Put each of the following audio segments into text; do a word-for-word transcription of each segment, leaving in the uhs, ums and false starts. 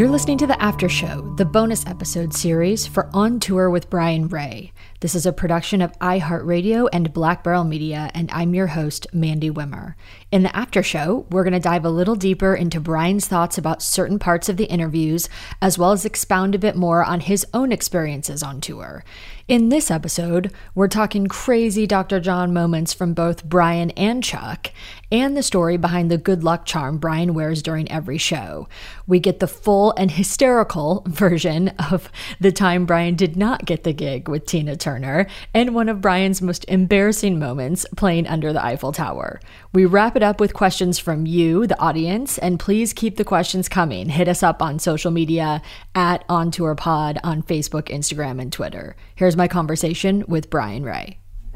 You're listening to The After Show, the bonus episode series for On Tour with Brian Ray. This is a production of iHeartRadio and Black Barrel Media, and I'm your host, Mandy Wimmer. In The After Show, we're going to dive a little deeper into Brian's thoughts about certain parts of the interviews, as well as expound a bit more on his own experiences on tour. In this episode, we're talking crazy Doctor John moments from both Brian and Chuck, and the story behind the good luck charm Brian wears during every show. We get the full and hysterical version of the time Brian did not get the gig with Tina Turner, and one of Brian's most embarrassing moments playing under the Eiffel Tower. We wrap it up with questions from you, the audience, and please keep the questions coming. Hit us up on social media at OnTourPod on Facebook, Instagram, and Twitter. Here's my conversation with Brian Ray.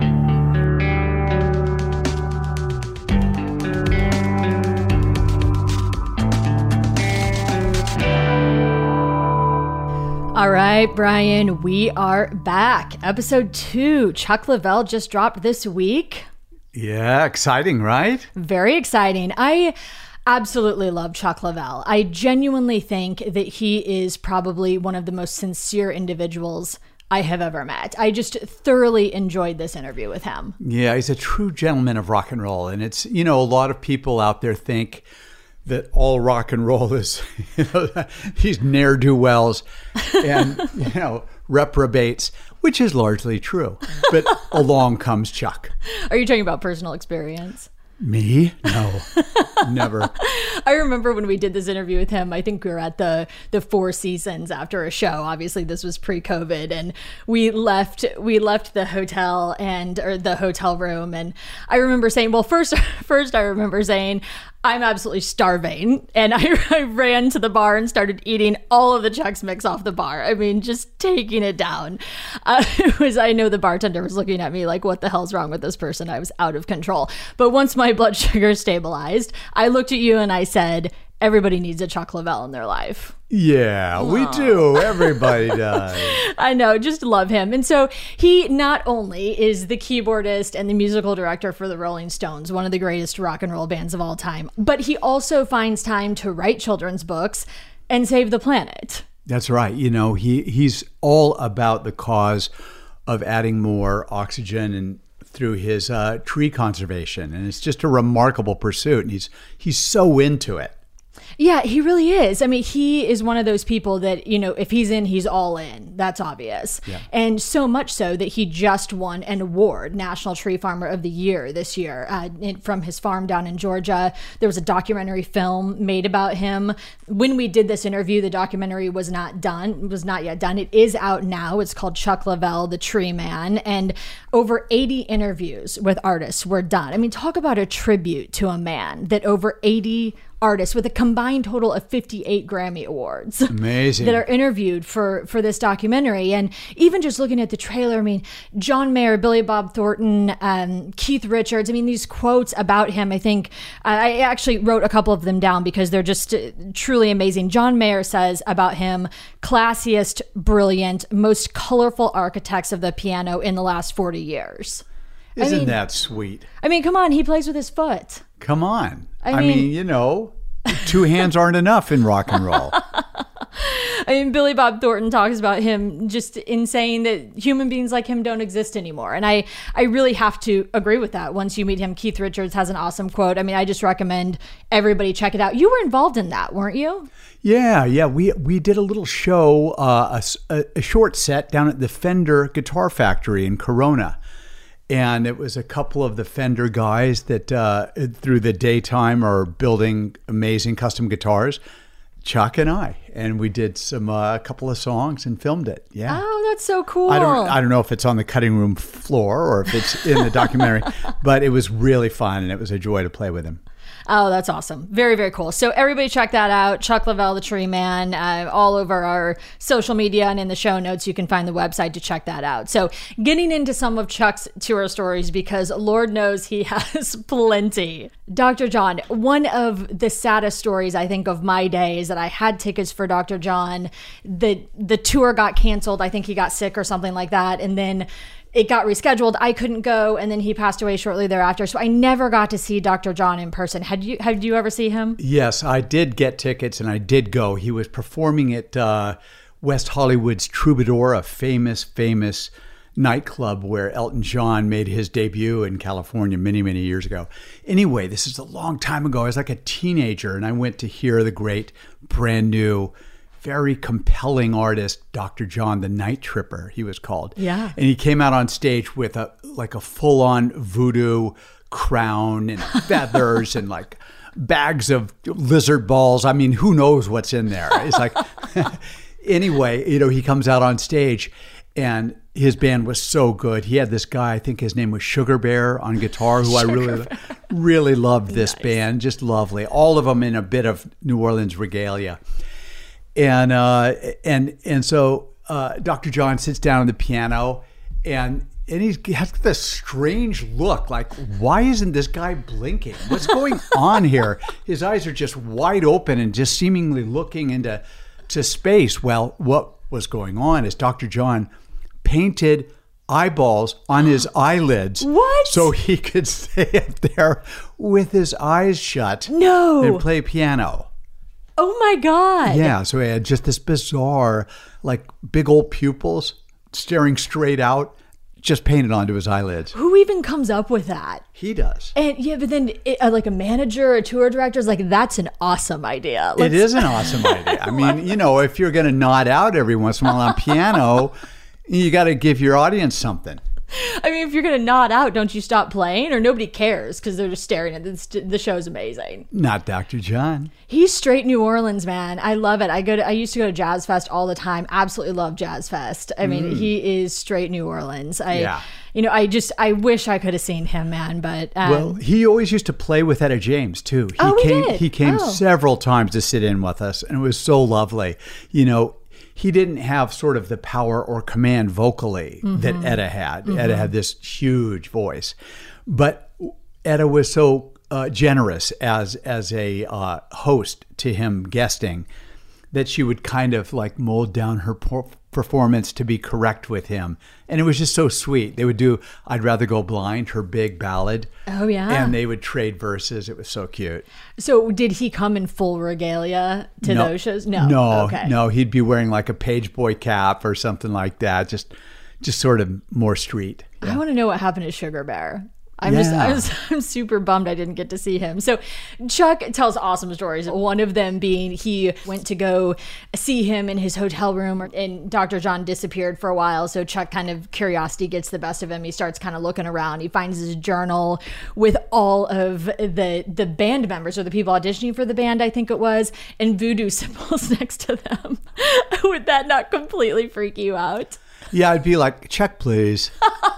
All right, Brian, we are back. Episode two. Chuck Leavell just dropped this week. Yeah, exciting, right? Very exciting. I absolutely love Chuck Leavell. I genuinely think that he is probably one of the most sincere individuals I have ever met. I just thoroughly enjoyed this interview with him. Yeah, he's a true gentleman of rock and roll. And it's, you know, a lot of people out there think that all rock and roll is, you know, these ne'er-do-wells and, you know, reprobates, which is largely true. But along comes Chuck. Are you talking about personal experience? Me? No, never. I remember when we did this interview with him, I think we were at the the Four Seasons after a show. Obviously, this was pre-COVID, and we left we left the hotel and or the hotel room, and I remember saying, well, first first I remember saying, I'm absolutely starving. And I, I ran to the bar and started eating all of the Chex Mix off the bar. I mean, just taking it down. Uh, it was, I know the bartender was looking at me like, what the hell's wrong with this person? I was out of control. But once my blood sugar stabilized, I looked at you and I said, everybody needs a Chuck Leavell in their life. Yeah, we Aww. do. Everybody does. I know, just love him. And so he not only is the keyboardist and the musical director for the Rolling Stones, one of the greatest rock and roll bands of all time, but he also finds time to write children's books and save the planet. That's right. You know, he he's all about the cause of adding more oxygen and through his uh, tree conservation. And it's just a remarkable pursuit. And he's he's so into it. Yeah, he really is. I mean, he is one of those people that, you know, if he's in, he's all in. That's obvious. Yeah. And so much so that he just won an award, National Tree Farmer of the Year this year, uh, from his farm down in Georgia. There was a documentary film made about him. When we did this interview, the documentary was not done, was not yet done. It is out now. It's called Chuck Leavell, the Tree Man. And over eighty interviews with artists were done. I mean, talk about a tribute to a man that over eighty artists with a combined total of fifty-eight Grammy Awards. Amazing. That are interviewed for, for this documentary. And even just looking at the trailer, I mean, John Mayer, Billy Bob Thornton, um, Keith Richards, I mean, these quotes about him, I think, I actually wrote a couple of them down because they're just truly amazing. John Mayer says about him, classiest, brilliant, most colorful architects of the piano in the last forty years. Isn't I mean, that sweet? I mean, come on, he plays with his foot. Come on. I I mean, mean, you know, two hands aren't enough in rock and roll. I mean, Billy Bob Thornton talks about him just in saying that human beings like him don't exist anymore. And I, I really have to agree with that. Once you meet him, Keith Richards has an awesome quote. I mean, I just recommend everybody check it out. You were involved in that, weren't you? Yeah, yeah. We we did a little show, uh, a, a short set down at the Fender Guitar Factory in Corona. And it was a couple of the Fender guys that uh, through the daytime are building amazing custom guitars, Chuck and I. And we did some uh, a couple of songs and filmed it. Yeah. Oh, that's so cool. I don't I don't know if it's on the cutting room floor or if it's in the documentary, but it was really fun and it was a joy to play with him. Oh, that's awesome. Very, very cool. So everybody check that out. Chuck Leavell, the Tree Man, uh, all over our social media and in the show notes, you can find the website to check that out. So getting into some of Chuck's tour stories, because Lord knows he has plenty. Doctor John, one of the saddest stories I think of my day is that I had tickets for Doctor John. The, the tour got canceled. I think he got sick or something like that. And then it got rescheduled. I couldn't go, and then he passed away shortly thereafter. So I never got to see Doctor John in person. Had you? Had you ever see him? Yes, I did get tickets, and I did go. He was performing at uh, West Hollywood's Troubadour, a famous, famous nightclub where Elton John made his debut in California many, many years ago. Anyway, this is a long time ago. I was like a teenager, and I went to hear the great, brand new, very compelling artist, Doctor John, the Night Tripper, he was called. Yeah. And he came out on stage with a like a full-on voodoo crown and feathers and like bags of lizard balls. I mean, who knows what's in there? It's like, anyway, you know, he comes out on stage, and his band was so good. He had this guy, I think his name was Sugar Bear, on guitar, who Sugar I really, Bear. really loved this nice. band. Just lovely. All of them in a bit of New Orleans regalia. And uh, and and so uh, Doctor John sits down on the piano, and and he's, he has this strange look, like, why isn't this guy blinking? What's going on here? His eyes are just wide open and just seemingly looking into to space. Well, what was going on is Doctor John painted eyeballs on his eyelids. What? So he could stay up there with his eyes shut. No. And play piano. Oh my God. Yeah, so he had just this bizarre, like big old pupils staring straight out, just painted onto his eyelids. Who even comes up with that? He does. And yeah, but then it, uh, like a manager, a tour director is like, that's an awesome idea. Let's- it is an awesome idea. I mean, you know, if you're going to nod out every once in a while on piano, you got to give your audience something. I mean, if you're going to nod out, don't you stop playing? Or nobody cares because they're just staring at this. The show's amazing. Not Doctor John. He's straight New Orleans, man. I love it. I go to, I used to go to Jazz Fest all the time. Absolutely love Jazz Fest. I mean, mm. he is straight New Orleans. I, yeah. You know, I just, I wish I could have seen him, man. But um, well, he always used to play with Etta James too. He oh, came. He, did? he came oh. several times to sit in with us, and it was so lovely. You know. He didn't have sort of the power or command vocally mm-hmm. that Etta had. Mm-hmm. Etta had this huge voice. But Etta was so uh, generous as as a uh, host to him guesting that she would kind of like mold down her por- performance to be correct with him. And it was just so sweet. They would do I'd Rather Go Blind, her big ballad. Oh, yeah. And they would trade verses. It was so cute. So did he come in full regalia to no, those shows? No. No, okay. no. He'd be wearing like a page boy cap or something like that. Just just sort of more street. Yeah. I want to know what happened to Sugar Bear. I'm yeah. just, I was, I'm super bummed I didn't get to see him. So Chuck tells awesome stories. One of them being he went to go see him in his hotel room, and Doctor John disappeared for a while. So Chuck kind of curiosity gets the best of him. He starts kind of looking around. He finds his journal with all of the the band members or the people auditioning for the band, I think it was, and voodoo symbols next to them. Would that not completely freak you out? Yeah, I'd be like, check, please.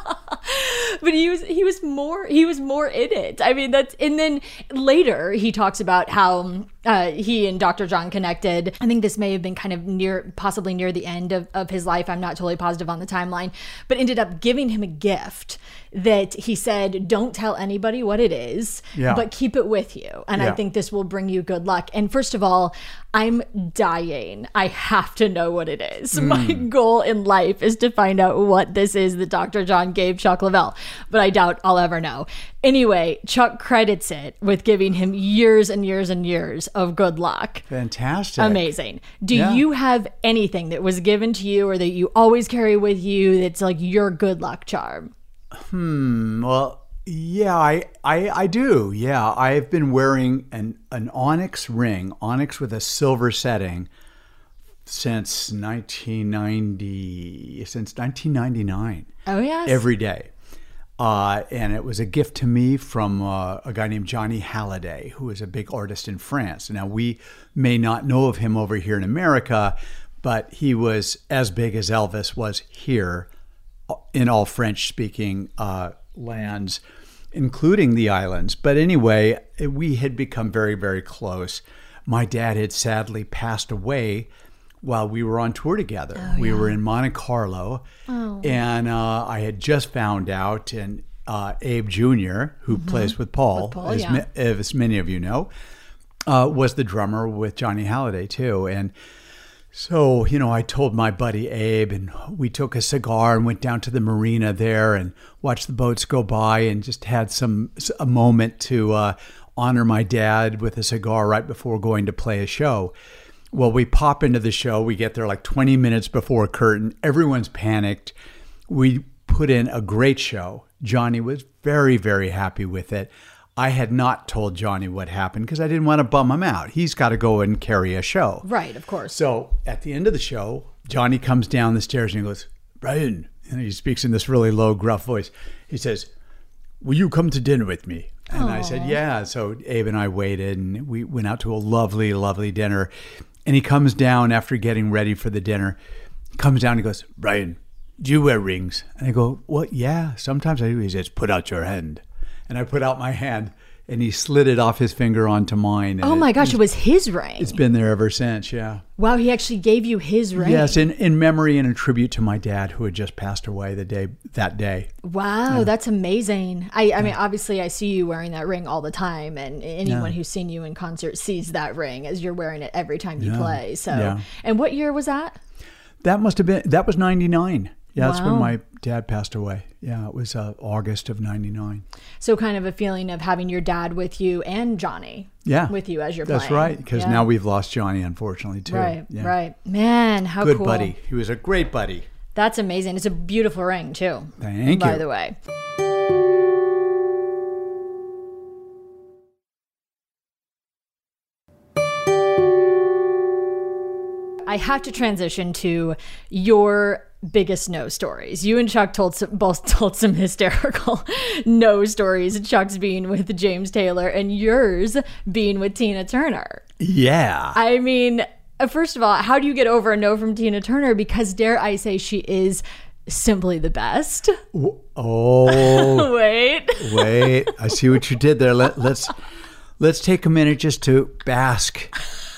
But he was he was more he was more in it. I mean, that's and then later he talks about how uh, he and Doctor John connected. I think this may have been kind of near, possibly near the end of, of his life. I'm not totally positive on the timeline, but ended up giving him a gift that he said, don't tell anybody what it is, yeah. but keep it with you. And yeah. I think this will bring you good luck. And first of all, I'm dying. I have to know what it is. Mm. My goal in life is to find out what this is that Doctor John gave Chuck Leavell, but I doubt I'll ever know. Anyway, Chuck credits it with giving him years and years and years of good luck. Fantastic. Amazing. Do yeah. you have anything that was given to you or that you always carry with you that's like your good luck charm? Hmm. Well, yeah, I, I, I do. Yeah, I've been wearing an, an onyx ring, onyx with a silver setting, since nineteen ninety, since nineteen ninety-nine. Oh, yes. Every day. Uh, and it was a gift to me from uh, a guy named Johnny Hallyday, who is a big artist in France. Now, we may not know of him over here in America, but he was as big as Elvis was here in all French-speaking uh, lands, including the islands. But anyway, we had become very, very close. My dad had sadly passed away while we were on tour together. Oh, we yeah. were in Monte Carlo, oh. and uh, I had just found out, and uh, Abe Junior, who mm-hmm. plays with Paul, with Paul as, yeah. ma- as many of you know, uh, was the drummer with Johnny Hallyday too. And So, you know, I told my buddy Abe, and we took a cigar and went down to the marina there and watched the boats go by and just had some a moment to uh, honor my dad with a cigar right before going to play a show. Well, we pop into the show. We get there like twenty minutes before curtain. Everyone's panicked. We put in a great show. Johnny was very, very happy with it. I had not told Johnny what happened because I didn't want to bum him out. He's got to go and carry a show. Right, of course. So at the end of the show, Johnny comes down the stairs and he goes, Brian, and he speaks in this really low, gruff voice. He says, will you come to dinner with me? And Aww. I said, yeah. So Abe and I waited and we went out to a lovely, lovely dinner. And he comes down after getting ready for the dinner. He comes down and he goes, Brian, do you wear rings? And I go, well, yeah, sometimes I do. He says, put out your hand. And I put out my hand, and he slid it off his finger onto mine. Oh, my it, gosh, it was his ring. It's been there ever since, yeah. Wow, he actually gave you his ring. Yes, in, in memory and in tribute to my dad, who had just passed away the day that day. Wow, yeah. That's amazing. I, I mean, obviously, I see you wearing that ring all the time, and anyone yeah. who's seen you in concert sees that ring as you're wearing it every time you yeah. play. So, yeah. And what year was that? That must have been, that was ninety-nine. Yeah, that's wow. when my dad passed away. Yeah, it was uh, August of ninety-nine. So kind of a feeling of having your dad with you and Johnny yeah, with you as you're that's playing. That's right, because yeah. now we've lost Johnny, unfortunately, too. Right, yeah. right. Man, how Good cool. Good buddy. He was a great buddy. That's amazing. It's a beautiful ring, too. Thank by you. By the way. I have to transition to your biggest no stories. You and Chuck told some, both told some hysterical no stories. Chuck's being with James Taylor and yours being with Tina Turner. Yeah. I mean, first of all, how do you get over a no from Tina Turner? Because dare I say she is simply the best. Oh. Wait. Wait. I see what you did there. Let, let's let's take a minute just to bask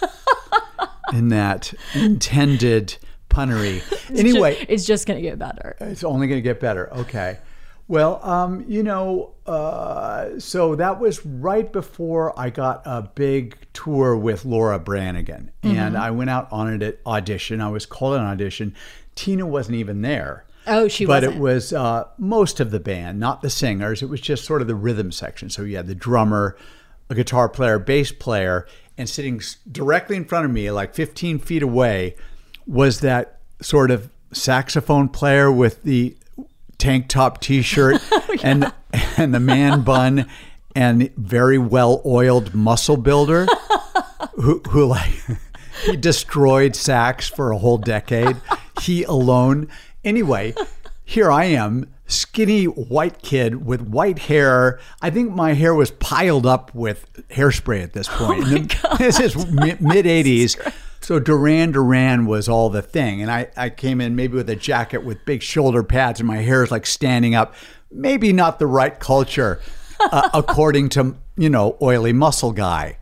in that intended punnery. Anyway. It's just, it's just going to get better. It's only going to get better. Okay. Well, um, you know, uh, so that was right before I got a big tour with Laura Branigan. Mm-hmm. And I went out on an audition. I was called an audition. Tina wasn't even there. Oh, she but wasn't. But it was uh, most of the band, not the singers. It was just sort of the rhythm section. So you had the drummer, a guitar player, bass player, and sitting directly in front of me, like fifteen feet away, was that sort of saxophone player with the tank top t-shirt oh, yeah. and and the man bun and very well oiled muscle builder who who like he destroyed sax for a whole decade. He alone. Anyway, here I am, skinny white kid with white hair. I think my hair was piled up with hairspray at this point. Oh my God. This is mid eighties. So Duran Duran was all the thing. And I, I came in maybe with a jacket with big shoulder pads and my hair is like standing up. Maybe not the right culture, uh, according to, you know, oily muscle guy.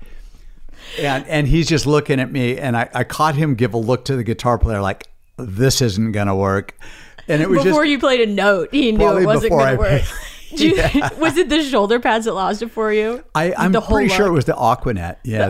And and he's just looking at me and I, I caught him give a look to the guitar player like, this isn't going to work. And it was before just, you played a note, he knew it wasn't going to work. You, yeah. Was it the shoulder pads that lost it for you? I, I'm the pretty sure it was the Aquanet. Yeah,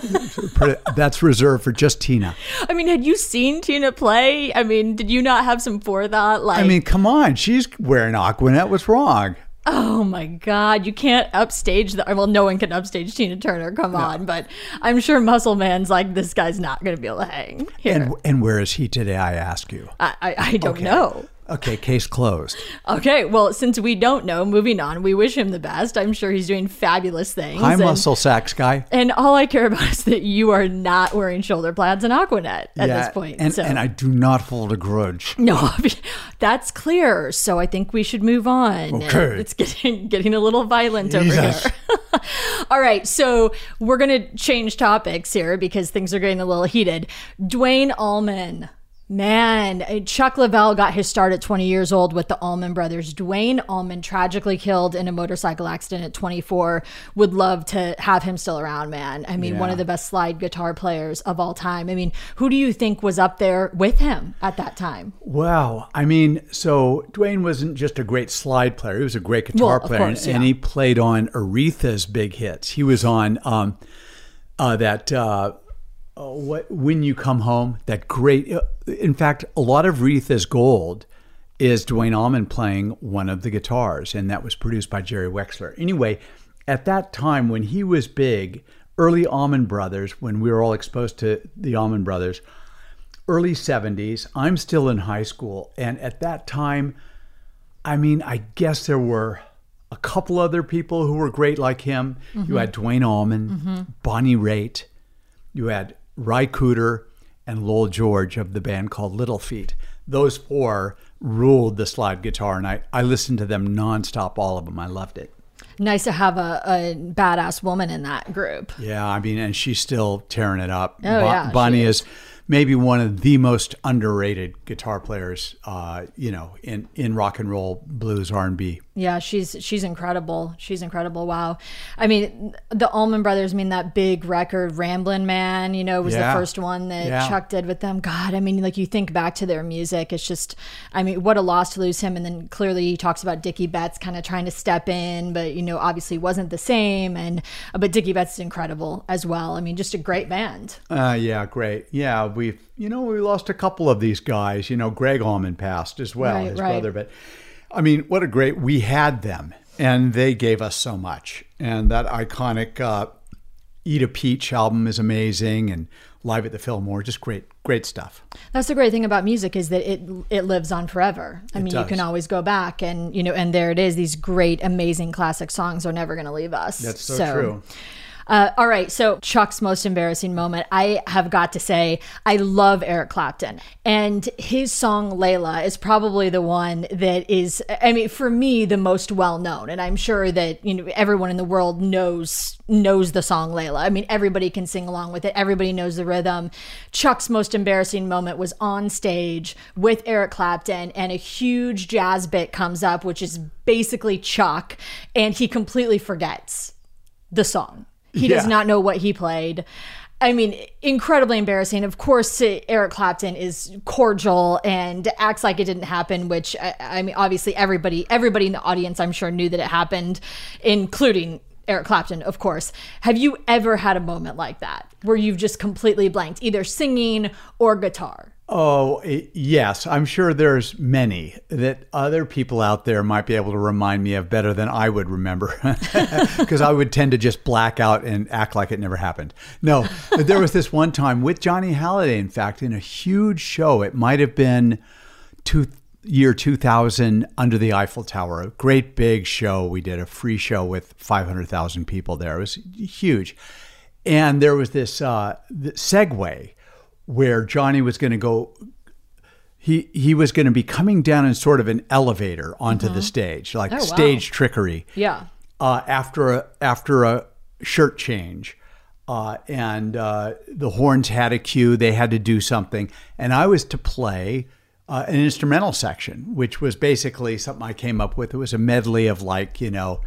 that, that's reserved for just Tina. I mean, had you seen Tina play? I mean, did you not have some forethought? Like, I mean, come on, she's wearing Aquanet. What's wrong? Oh my God, you can't upstage the. Well, no one can upstage Tina Turner. Come no. on, but I'm sure Muscle Man's like, this guy's not going to be able to hang here. And and where is he today? I ask you. I I, I don't okay. know. Okay, case closed. Okay, well, since we don't know, moving on, we wish him the best. I'm sure he's doing fabulous things. Hi, and, muscle sax guy. And all I care about is that you are not wearing shoulder pads and Aquanet at yeah, this point. And, so. and I do not hold a grudge. No, that's clear. So I think we should move on. Okay. It's getting getting a little violent Jesus. over here. All right, so we're going to change topics here because things are getting a little heated. Duane Allman. Man, Chuck Leavell got his start at twenty years old with the Allman Brothers. Duane Allman tragically killed in a motorcycle accident at twenty-four. Would love to have him still around, man. I mean, yeah. one of the best slide guitar players of all time. I mean, who do you think was up there with him at that time? Wow. I mean, so Duane wasn't just a great slide player. He was a great guitar well, player. Course, and, yeah. and he played on Aretha's big hits. He was on um, uh, that... Uh, uh, what When You Come Home, that great, uh, in fact, a lot of Wreath is Gold is Duane Allman playing one of the guitars, and that was produced by Jerry Wexler. Anyway, at that time when he was big, early Allman Brothers, when we were all exposed to the Allman Brothers, early seventies, I'm still in high school, and at that time, I mean, I guess there were a couple other people who were great like him. Mm-hmm. You had Duane Allman, mm-hmm. Bonnie Raitt, you had Ry Cooder, and Lowell George of the band called Little Feat. Those four ruled the slide guitar, and I, I listened to them nonstop, all of them. I loved it. Nice to have a, a badass woman in that group. Yeah, I mean, and she's still tearing it up. Oh, Bo- yeah, Bonnie is. is maybe one of the most underrated guitar players, uh, you know, in, in rock and roll, blues, R and B. Yeah, she's she's incredible. She's incredible. Wow. I mean, the Allman Brothers, I mean, that big record, Ramblin' Man, you know, was yeah. the first one that yeah. Chuck did with them. God, I mean, like you think back to their music, it's just, I mean, what a loss to lose him. And then clearly he talks about Dickie Betts kind of trying to step in, but, you know, obviously wasn't the same. And But Dickie Betts is incredible as well. I mean, just a great band. Uh, yeah, great. Yeah, we've, you know, we lost a couple of these guys. You know, Greg Allman passed as well, right, his right. brother. But I mean, what a great, we had them and they gave us so much. And that iconic uh, Eat a Peach album is amazing, and Live at the Fillmore, just great, great stuff. That's the great thing about music, is that it it lives on forever. I It mean, does. you can always go back and, you know, and there it is. These great, amazing classic songs are never going to leave us. That's so, true. Uh, all right, so Chuck's most embarrassing moment. I have got to say, I love Eric Clapton, and his song Layla is probably the one that is, I mean, for me, the most well known. And I'm sure that, you know, everyone in the world knows knows the song Layla. I mean, everybody can sing along with it. Everybody knows the rhythm. Chuck's most embarrassing moment was on stage with Eric Clapton, and a huge jazz bit comes up, which is basically Chuck, and he completely forgets the song. He Yeah. does not know what he played. I mean, incredibly embarrassing. Of course, Eric Clapton is cordial and acts like it didn't happen, which I, I mean, obviously everybody, everybody in the audience, I'm sure, knew that it happened, including Eric Clapton, of course. Have you ever had a moment like that where you've just completely blanked, either singing or guitar? Oh, yes. I'm sure there's many that other people out there might be able to remind me of better than I would remember, because I would tend to just black out and act like it never happened. No, there was this one time with Johnny Hallyday, in fact, in a huge show. It might have been two, year two thousand, Under the Eiffel Tower, a great big show. We did a free show with five hundred thousand people there. It was huge. And there was this uh, segue where Johnny was going to go, he he was going to be coming down in sort of an elevator onto mm-hmm. the stage, like oh, wow. stage trickery. Yeah. Uh, after a after a shirt change, uh, and uh, the horns had a cue. They had to do something, and I was to play uh, an instrumental section, which was basically something I came up with. It was a medley of, like, you know,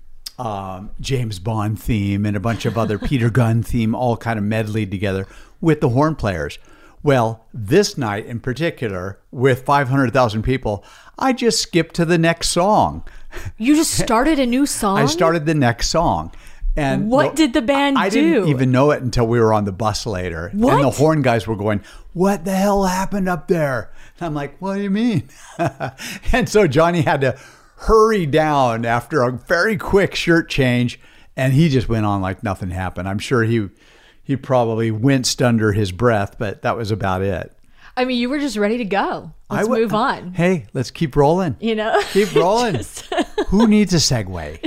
um, James Bond theme and a bunch of other Peter Gunn theme, all kind of medleyed together with the horn players. Well, this night in particular, with five hundred thousand people, I just skipped to the next song. You just started a new song? I started the next song. And what the, did the band I, I do? I didn't even know it until we were on the bus later. What? And the horn guys were going, "What the hell happened up there?" And I'm like, "What do you mean?" And so Johnny had to hurry down after a very quick shirt change, and he just went on like nothing happened. I'm sure he he probably winced under his breath, but that was about it. I mean, you were just ready to go. Let's w- move on. Hey, let's keep rolling. You know? Keep rolling. Just... Who needs a segue?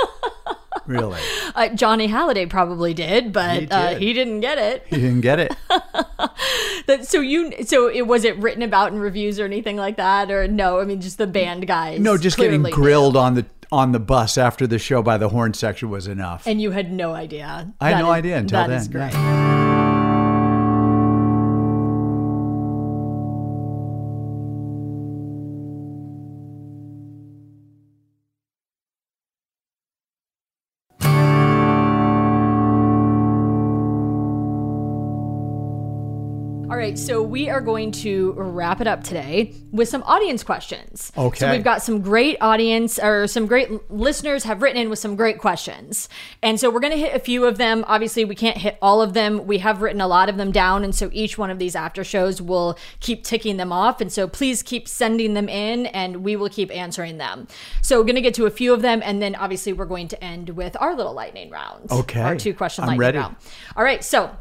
Really? Uh, Johnny Hallyday probably did, but he, did. Uh, he didn't get it. He didn't get it. That, so you, so it was it written about in reviews or anything like that, or no? I mean, just the band guys. No, just getting knew. grilled on the on the bus after the show by the horn section was enough. And you had no idea. I had That no is, idea until that then. That is great. Yeah. All right, right, so we are going to wrap it up today with some audience questions. Okay. So we've got some great audience, or some great listeners have written in with some great questions. And so we're going to hit a few of them. Obviously, we can't hit all of them. We have written a lot of them down, and so each one of these after shows will keep ticking them off. And so please keep sending them in, and we will keep answering them. So we're going to get to a few of them, and then obviously we're going to end with our little lightning round. Okay. Our two-question I'm lightning ready. round. All right, so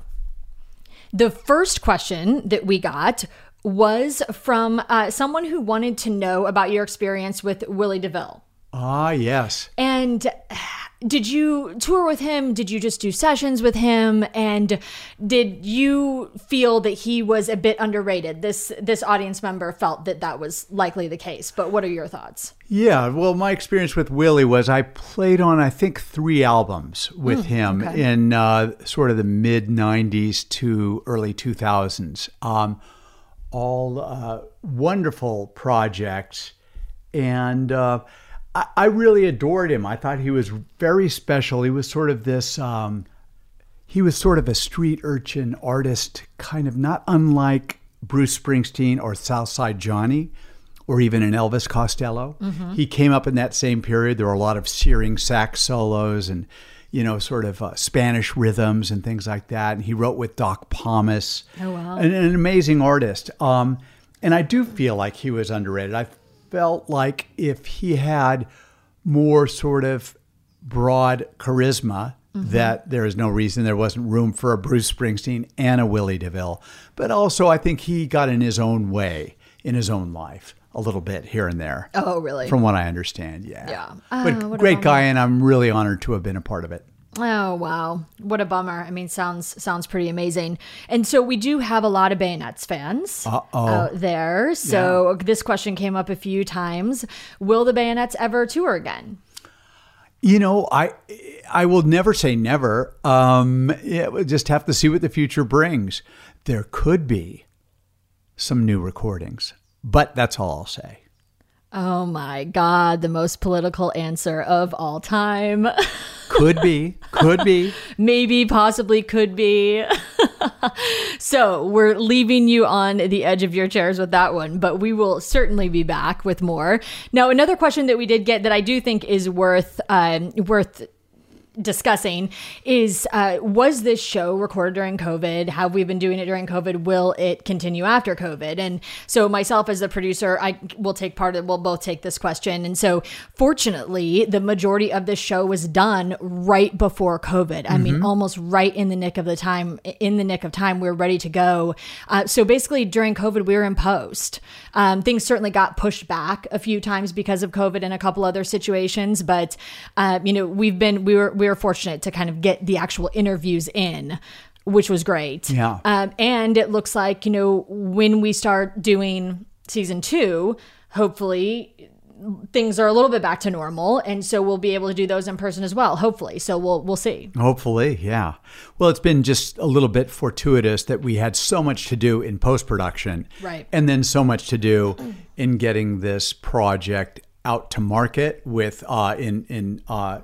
the first question that we got was from uh, someone who wanted to know about your experience with Willie DeVille. Ah, yes. And did you tour with him? Did you just do sessions with him? And did you feel that he was a bit underrated? This this audience member felt that that was likely the case. But what are your thoughts? Yeah, well, my experience with Willie was I played on, I think, three albums with mm, him okay. in uh, sort of the mid nineties to early two thousands. Um, all uh, wonderful projects. And uh, I, I really adored him. I thought he was very special. He was sort of this, um, he was sort of a street urchin artist, kind of not unlike Bruce Springsteen or Southside Johnny, or even an Elvis Costello. Mm-hmm. He came up in that same period. There were a lot of searing sax solos and, you know, sort of uh, Spanish rhythms and things like that. And he wrote with Doc Pomus. Oh, wow. An, an amazing artist. Um, and I do feel like he was underrated. I felt like if he had more sort of broad charisma, mm-hmm. that there is no reason there wasn't room for a Bruce Springsteen and a Willie DeVille. But also I think he got in his own way in his own life. A little bit here and there. Oh, really? From what I understand, yeah. Yeah. But uh, great guy, and I'm really honored to have been a part of it. Oh, wow. What a bummer. I mean, sounds sounds pretty amazing. And so we do have a lot of Bayonets fans Uh-oh. out there. So yeah. This question came up a few times. Will the Bayonets ever tour again? You know, I I will never say never. Um, yeah, we'll just have to see what the future brings. There could be some new recordings. But that's all I'll say. Oh my God, the most political answer of all time. Could be, could be. Maybe, possibly, could be. So we're leaving you on the edge of your chairs with that one, but we will certainly be back with more. Now, another question that we did get that I do think is worth um, worth discussing is, uh, was this show recorded during COVID? Have we been doing it during COVID? Will it continue after COVID? And so myself as the producer, I will take part of it. We'll both take this question. And so fortunately, the majority of this show was done right before COVID. I mm-hmm. mean, almost right in the nick of the time, in the nick of time, we were ready to go. Uh, so basically during COVID, we were in post. Um, things certainly got pushed back a few times because of COVID and a couple other situations. But, uh, you know, we've been, we were, we were fortunate to kind of get the actual interviews in, which was great. Yeah. Um, and it looks like, you know, when we start doing season two, hopefully things are a little bit back to normal. And so we'll be able to do those in person as well, hopefully. So we'll, we'll see. Hopefully. Yeah. Well, it's been just a little bit fortuitous that we had so much to do in post-production. Right. And then so much to do in getting this project out to market with, uh, in, in, uh,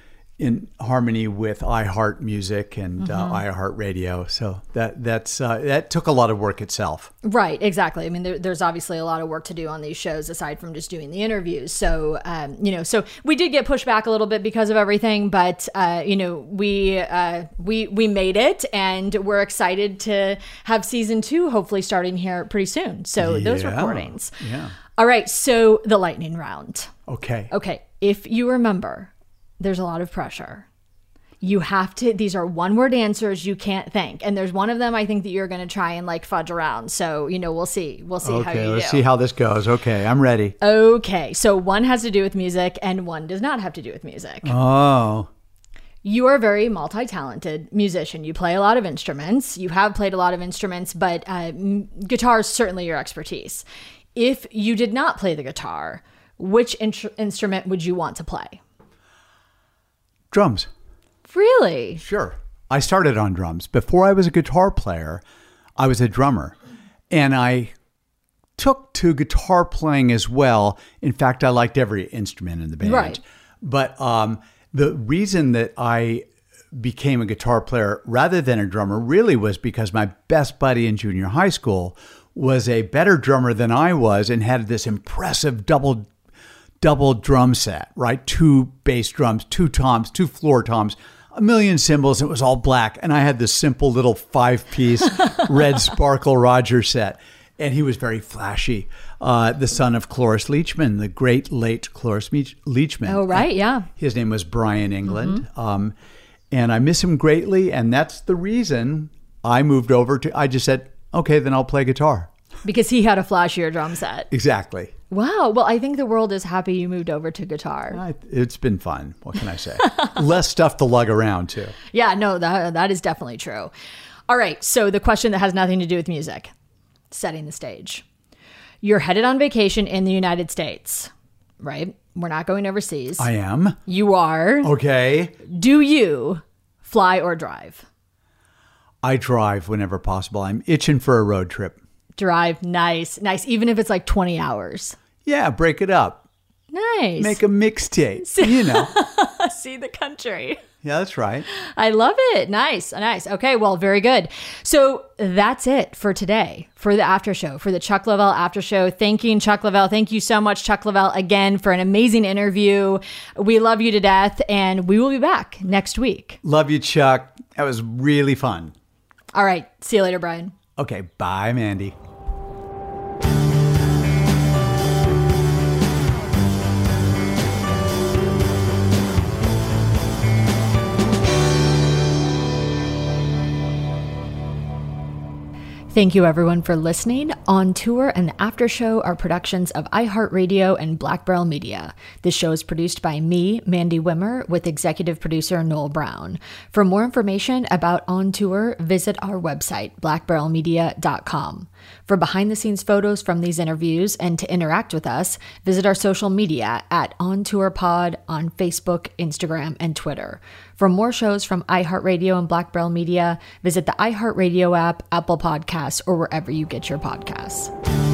in harmony with iHeart Music and mm-hmm. uh, iHeart Radio. So that that's uh, that took a lot of work itself. Right, exactly. I mean, there, there's obviously a lot of work to do on these shows aside from just doing the interviews. So, um, you know, so we did get pushed back a little bit because of everything, but, uh, you know, we, uh, we, we made it, and we're excited to have season two hopefully starting here pretty soon. So those yeah. recordings. Yeah. All right. So the lightning round. Okay. Okay. If you remember, there's a lot of pressure. You have to, these are one word answers you can't think. And there's one of them I think that you're going to try and like fudge around. So, you know, we'll see. We'll see okay, how you do. let's see how this goes. Okay, I'm ready. Okay. So one has to do with music and one does not have to do with music. Oh. You are a very multi-talented musician. You play a lot of instruments. You have played a lot of instruments, but uh, guitar is certainly your expertise. If you did not play the guitar, which in- instrument would you want to play? Drums. Really? Sure. I started on drums. Before I was a guitar player, I was a drummer. And I took to guitar playing as well. In fact, I liked every instrument in the band. Right. But um, the reason that I became a guitar player rather than a drummer really was because my best buddy in junior high school was a better drummer than I was and had this impressive double double drum set, right? Two bass drums, two toms, two floor toms, a million cymbals. It was all black. And I had this simple little five-piece red Sparkle Roger set. And he was very flashy. Uh, the son of Cloris Leachman, the great late Cloris Leachman. Oh, right, yeah. His name was Brian England. Mm-hmm. Um, and I miss him greatly. And that's the reason I moved over to, I just said, okay, then I'll play guitar. Because he had a flashier drum set. Exactly. Wow. Well, I think the world is happy you moved over to guitar. I, it's been fun. What can I say? Less stuff to lug around, too. Yeah, no, that that is definitely true. All right. So the question that has nothing to do with music, setting the stage. You're headed on vacation in the United States, right? We're not going overseas. I am. You are. Okay. Do you fly or drive? I drive whenever possible. I'm itching for a road trip. Drive. Nice. Nice. Even if it's like twenty hours. Yeah, break it up. Nice. Make a mixtape, you know. See the country. Yeah, that's right. I love it. Nice. Nice. Okay, well, very good. So that's it for today, for the after show, for the Chuck Leavell after show. Thanking Chuck Leavell. Thank you so much, Chuck Leavell, again, for an amazing interview. We love you to death, and we will be back next week. Love you, Chuck. That was really fun. All right. See you later, Brian. Okay. Bye, Mandy. Thank you, everyone, for listening. On Tour and the After Show are productions of iHeartRadio and Black Barrel Media. This show is produced by me, Mandy Wimmer, with executive producer Noel Brown. For more information about On Tour, visit our website, black barrel media dot com. For behind-the-scenes photos from these interviews and to interact with us, visit our social media at On Tour Pod on Facebook, Instagram, and Twitter. For more shows from iHeartRadio and Black Barrel Media, visit the iHeartRadio app, Apple Podcasts, or wherever you get your podcasts.